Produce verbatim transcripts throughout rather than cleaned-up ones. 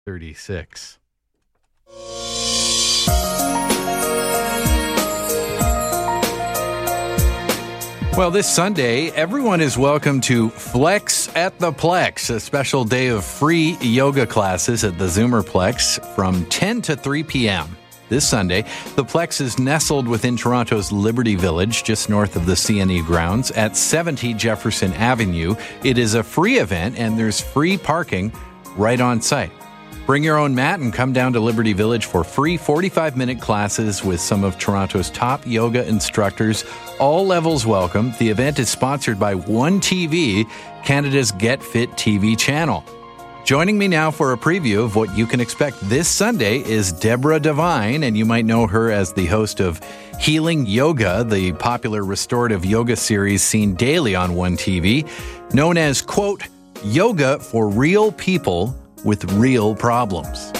thirty-six. Well, this Sunday, everyone is welcome to Flex at the Plex, a special day of free yoga classes at the Zoomerplex from ten to three p.m. This Sunday, the Plex is nestled within Toronto's Liberty Village, just north of the C N E grounds at seventy Jefferson Avenue. It is a free event, and there's free parking right on site. Bring your own mat and come down to Liberty Village for free forty-five minute classes with some of Toronto's top yoga instructors. All levels welcome. The event is sponsored by One T V, Canada's Get Fit T V channel. Joining me now for a preview of what you can expect this Sunday is Deborah Devine, and you might know her as the host of Healing Yoga, the popular restorative yoga series seen daily on One T V, known as, quote, yoga for real people with real problems.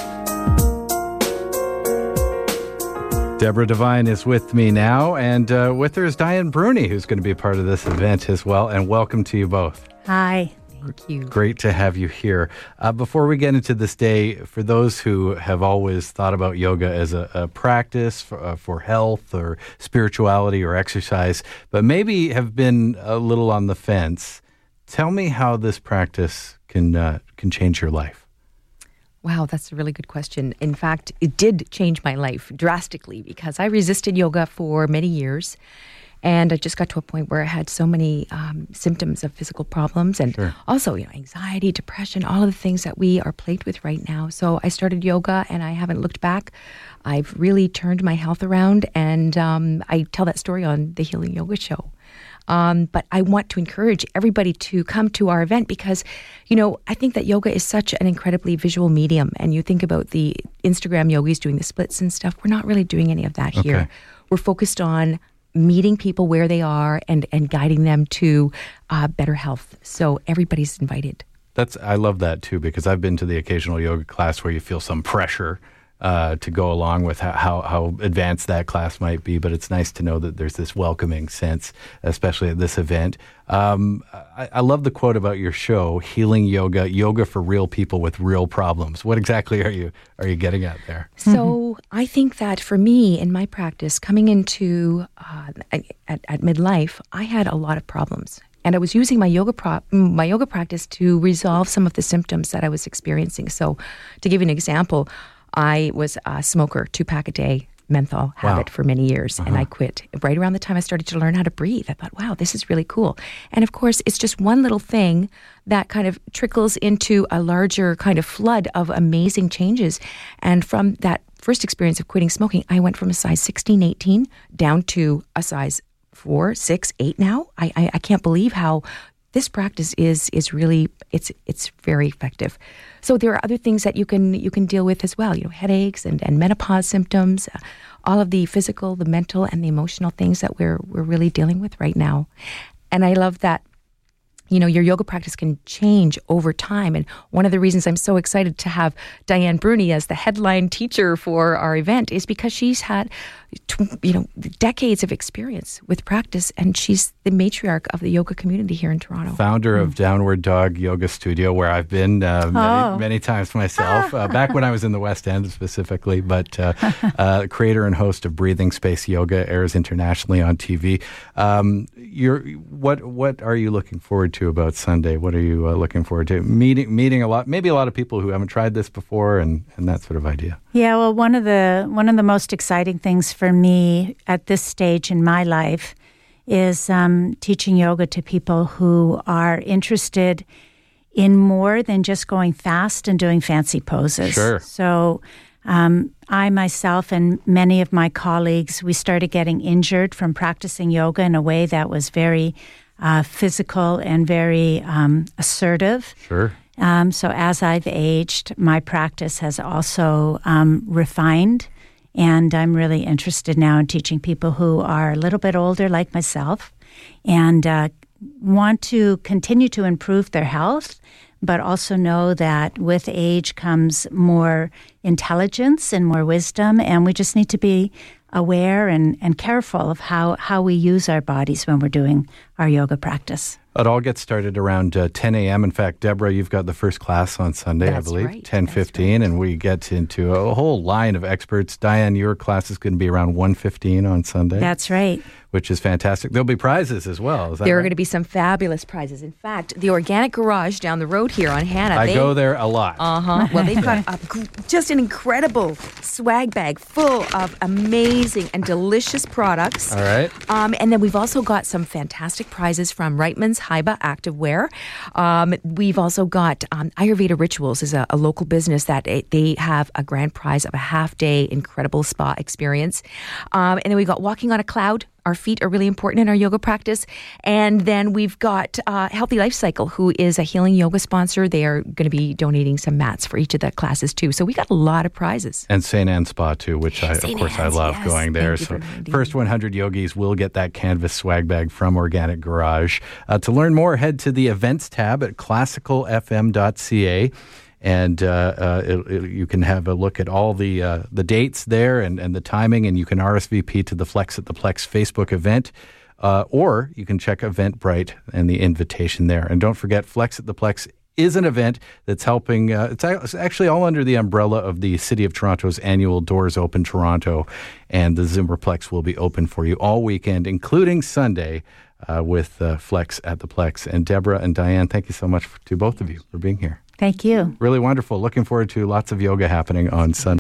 Deborah Devine is with me now, and uh, with her is Diane Bruni, who's going to be a part of this event as well, and welcome to you both. Hi. Thank you. Great to have you here. Uh, before we get into this day, for those who have always thought about yoga as a, a practice for, uh, for health or spirituality or exercise, but maybe have been a little on the fence, tell me how this practice can uh, can change your life. Wow, that's a really good question. In fact, it did change my life drastically because I resisted yoga for many years. And I just got to a point where I had so many um, symptoms of physical problems and Sure. also, you know, anxiety, depression, all of the things that we are plagued with right now. So I started yoga and I haven't looked back. I've really turned my health around, and um, I tell that story on the Healing Yoga Show. Um, but I want to encourage everybody to come to our event because, you know, I think that yoga is such an incredibly visual medium. And you think about the Instagram yogis doing the splits and stuff. We're not really doing any of that Okay. here. We're focused on meeting people where they are and, and guiding them to uh, better health. So everybody's invited. That's I love that too, because I've been to the occasional yoga class where you feel some pressure uh, to go along with how, how, how advanced that class might be. But it's nice to know that there's this welcoming sense, especially at this event. Um, I, I love the quote about your show, Healing Yoga, yoga for real people with real problems. What exactly are you are you getting at there? So I think that for me, in my practice, coming into uh, at, at midlife, I had a lot of problems. And I was using my yoga pro- my yoga practice to resolve some of the symptoms that I was experiencing. So to give you an example, I was a smoker, two pack a day menthol habit Wow. for many years. Uh-huh. And I quit right around the time I started to learn how to breathe. I thought, wow, this is really cool. And of course, it's just one little thing that kind of trickles into a larger kind of flood of amazing changes. And from that first experience of quitting smoking, I went from a size sixteen, eighteen down to a size four, six, eight now. I, I, I can't believe how this practice is is really it's it's very effective. So there are other things that you can you can deal with as well. You know, headaches and, and menopause symptoms, uh, all of the physical, the mental, and the emotional things that we're we're really dealing with right now. And I love that, you know, your yoga practice can change over time. And one of the reasons I'm so excited to have Diane Bruni as the headline teacher for our event is because she's had, you know, decades of experience with practice, and she's the matriarch of the yoga community here in Toronto. Founder of Downward Dog Yoga Studio, where I've been uh, many, Oh. many times myself, uh, back when I was in the West End specifically, but uh, uh, creator and host of Breathing Space Yoga, airs internationally on T V. Um, you're, what what are you looking forward to about Sunday? What are you uh, looking forward to? Meeting meeting a lot, maybe a lot of people who haven't tried this before, and, and that sort of idea. Yeah, well, one of the one of the most exciting things for me at this stage in my life is um, teaching yoga to people who are interested in more than just going fast and doing fancy poses. Sure. So um, I myself and many of my colleagues, we started getting injured from practicing yoga in a way that was very uh, physical and very um, assertive. Sure. Um, so as I've aged, my practice has also um, refined, and I'm really interested now in teaching people who are a little bit older, like myself, and uh, want to continue to improve their health, but also know that with age comes more intelligence and more wisdom, and we just need to be aware and, and careful of how, how we use our bodies when we're doing our yoga practice. It all gets started around uh, ten a.m. In fact, Deborah, you've got the first class on Sunday, That's I believe, right. ten fifteen, right. and we get into a whole line of experts. Diane, your class is going to be around one fifteen on Sunday. That's right. Which is fantastic. There'll be prizes as well. Is that There are right? going to be some fabulous prizes. In fact, the Organic Garage down the road here on Hannah. I they, go there a lot. Uh-huh. Well, they've got a, just an incredible swag bag full of amazing and delicious products. All right. Um, and then we've also got some fantastic prizes from Reitman's Haiba Activewear. Um, we've also got um, Ayurveda Rituals is a, a local business that it, they have a grand prize of a half-day incredible spa experience. Um, and then we got Walking on a Cloud. Our feet are really important in our yoga practice. And then we've got uh, Healthy Life Cycle, who is a healing yoga sponsor. They are going to be donating some mats for each of the classes, too. So we got a lot of prizes. And Saint Anne Spa, too, which I, of Saint course Anne's, I love yes. going there. Thank you So for reminding first me. one hundred yogis will get that canvas swag bag from Organic Garage. Uh, to learn more, head to the events tab at classical f m dot c a. And uh, uh, it, it, you can have a look at all the uh, the dates there and, and the timing, and you can R S V P to the Flex at the Plex Facebook event, uh, or you can check Eventbrite and the invitation there. And don't forget, Flex at the Plex is an event that's helping, uh, it's, it's actually all under the umbrella of the City of Toronto's annual Doors Open Toronto, and the Zoomerplex will be open for you all weekend, including Sunday, uh, with uh, Flex at the Plex. And Deborah and Diane, thank you so much to both of you for being here. Thank you. Really wonderful. Looking forward to lots of yoga happening on Sunday.